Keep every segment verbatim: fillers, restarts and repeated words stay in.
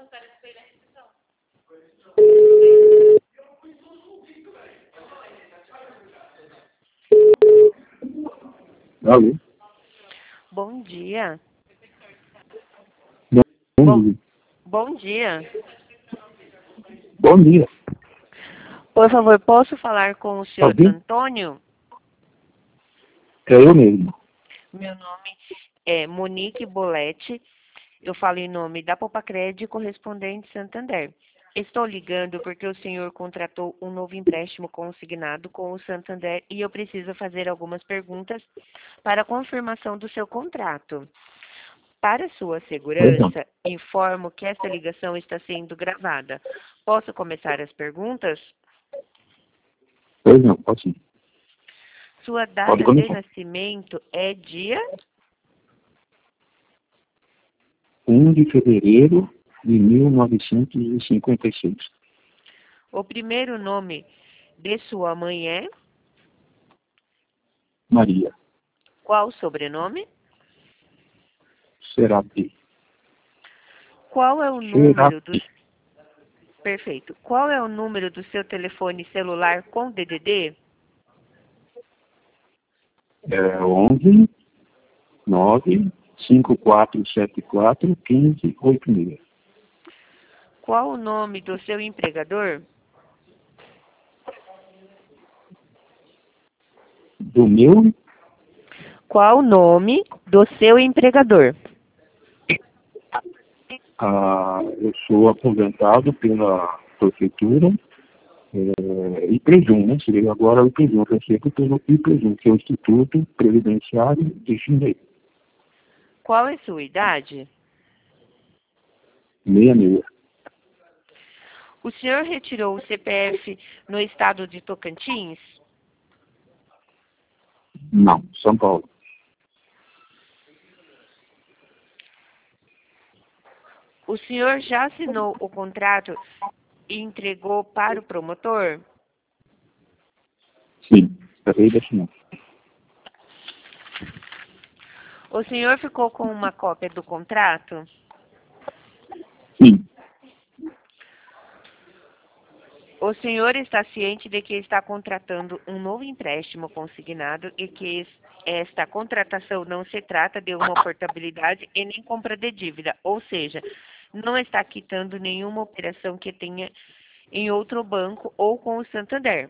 Alô? Bom dia. Bom Bom, dia. bom dia. Bom dia. Por favor, posso falar com o senhor Alguém? Antônio? É eu mesmo. Meu nome é Monique Boletti. Eu falo em nome da Popacred, correspondente Santander. Estou ligando porque o senhor contratou um novo empréstimo consignado com o Santander e eu preciso fazer algumas perguntas para a confirmação do seu contrato. Para sua Pois não. segurança, informo que esta ligação está sendo gravada. Posso começar as perguntas? Pois não, pode sim. Sua Pode data de começar. nascimento é dia? um de fevereiro de mil novecentos e cinquenta e seis. O primeiro nome de sua mãe é? Maria. Qual o sobrenome? Serapi. Qual é o número do... Serapi. Perfeito. Qual é o número do seu telefone celular com D D D? É onze nove cinco quatro sete quatro um cinco oito seis. Qual o nome do seu empregador? Do meu, Qual o nome do seu empregador? ah, eu sou aposentado pela prefeitura é, e presumo, né? Seria agora o presumo, eu sempre pelo I presumo, que é o Instituto Previdenciário de Xingu. Qual é sua idade? Meia meia. O senhor retirou o C P F no estado de Tocantins? Não, São Paulo. O senhor já assinou o contrato e entregou para o promotor? Sim, acabei de assinar. O senhor ficou com uma cópia do contrato? Sim, O senhor está ciente de que está contratando um novo empréstimo consignado e que es- esta contratação não se trata de uma portabilidade e nem compra de dívida, ou seja, não está quitando nenhuma operação que tenha em outro banco ou com o Santander.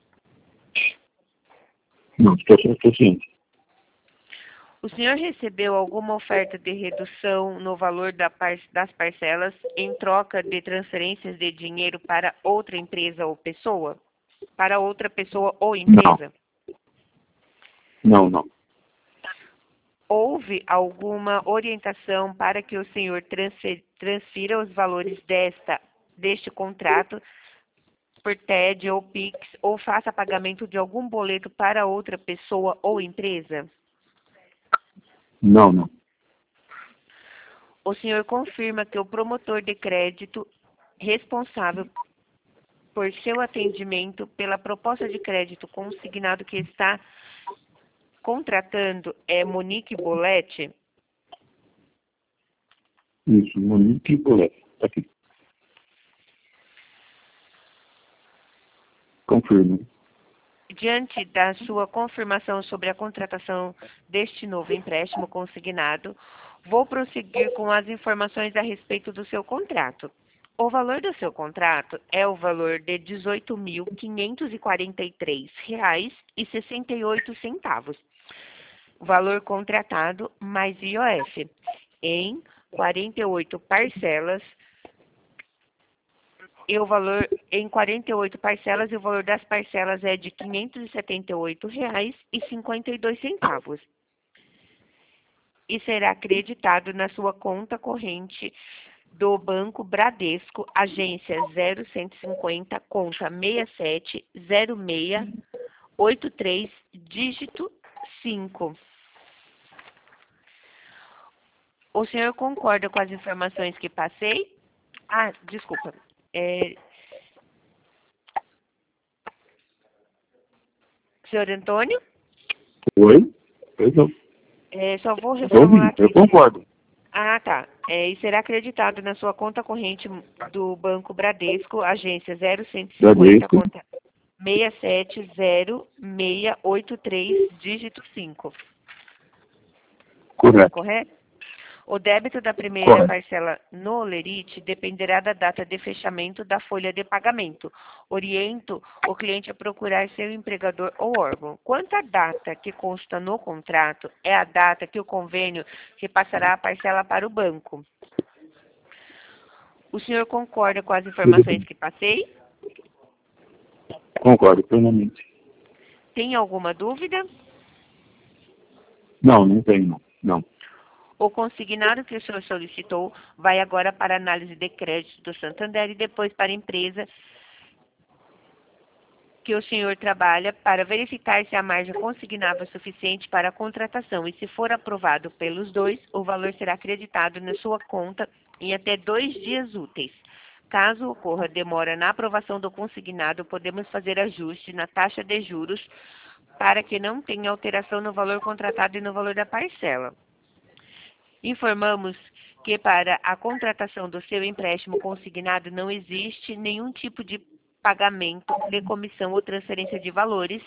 não, estou, estou ciente. O senhor recebeu alguma oferta de redução no valor da par- das parcelas em troca de transferências de dinheiro para outra empresa ou pessoa? Para outra pessoa ou Não, empresa? não, não. Houve alguma orientação para que o senhor transfer- transfira os valores desta, deste contrato por T E D ou Pix ou faça pagamento de algum boleto para outra pessoa ou empresa? Não, não. O senhor confirma que o promotor de crédito responsável por seu atendimento pela proposta de crédito consignado que está contratando é Monique Boletti? Isso, Monique Boletti. Está aqui. Confirmo. Diante da sua confirmação sobre a contratação deste novo empréstimo consignado, vou prosseguir com as informações a respeito do seu contrato. O valor do seu contrato é o valor de dezoito mil quinhentos e quarenta e três reais e sessenta e oito centavos. Valor contratado mais I O F, em quarenta e oito parcelas, e o valor em quarenta e oito parcelas, e o valor das parcelas é de quinhentos e setenta e oito reais e cinquenta e dois centavos. E será acreditado na sua conta corrente do Banco Bradesco, agência zero cento e cinquenta, conta seis sete zero seis oito três, dígito cinco. O senhor concorda com as informações que passei? Ah, desculpa. É, senhor Antônio? Oi? Pois não. É, só vou Estou reformular ouvindo, eu aqui. concordo. Ah, tá. É, e será acreditado na sua conta corrente do Banco Bradesco, agência zero cento e cinquenta, Bradesco, conta seis sete zero seis oito três, dígito cinco. correto, Correto? O débito da primeira correto. parcela no Olerite dependerá da data de fechamento da folha de pagamento. Oriento o cliente a procurar seu empregador ou órgão. Quanto à data que consta no contrato, é a data que o convênio repassará a parcela para o banco. O senhor concorda com as Tudo informações bem. que passei? Concordo plenamente. Tem alguma dúvida? Não, não tem, não. Não. O consignado que o senhor solicitou vai agora para análise de crédito do Santander e depois para a empresa que o senhor trabalha para verificar se a margem consignável é suficiente para a contratação. E se for aprovado pelos dois, o valor será acreditado na sua conta em até dois dias úteis. Caso ocorra demora na aprovação do consignado, podemos fazer ajuste na taxa de juros para que não tenha alteração no valor contratado e no valor da parcela. Informamos que para a contratação do seu empréstimo consignado não existe nenhum tipo de pagamento de comissão ou transferência de valores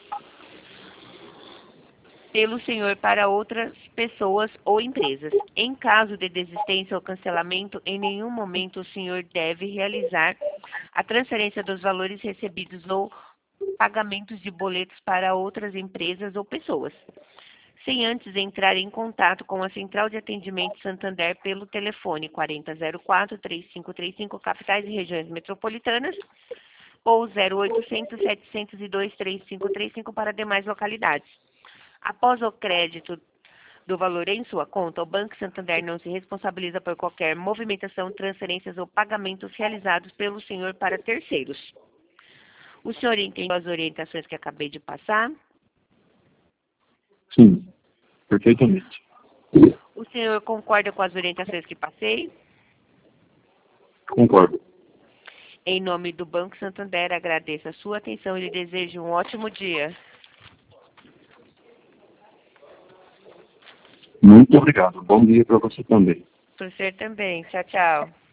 pelo senhor para outras pessoas ou empresas. Em caso de desistência ou cancelamento, em nenhum momento o senhor deve realizar a transferência dos valores recebidos ou pagamentos de boletos para outras empresas ou pessoas, sem antes entrar em contato com a Central de Atendimento Santander pelo telefone quarenta zero quatro, três cinco três cinco, capitais e regiões metropolitanas, ou zero oitocentos, setecentos e dois, três cinco três cinco para demais localidades. Após o crédito do valor em sua conta, o Banco Santander não se responsabiliza por qualquer movimentação, transferências ou pagamentos realizados pelo senhor para terceiros. O senhor entendeu as orientações que acabei de passar? Sim, perfeitamente. O senhor concorda com as orientações que passei? Concordo. Em nome do Banco Santander, agradeço a sua atenção e lhe desejo um ótimo dia. Muito obrigado. Bom dia para você também. Para o senhor também. Tchau, tchau.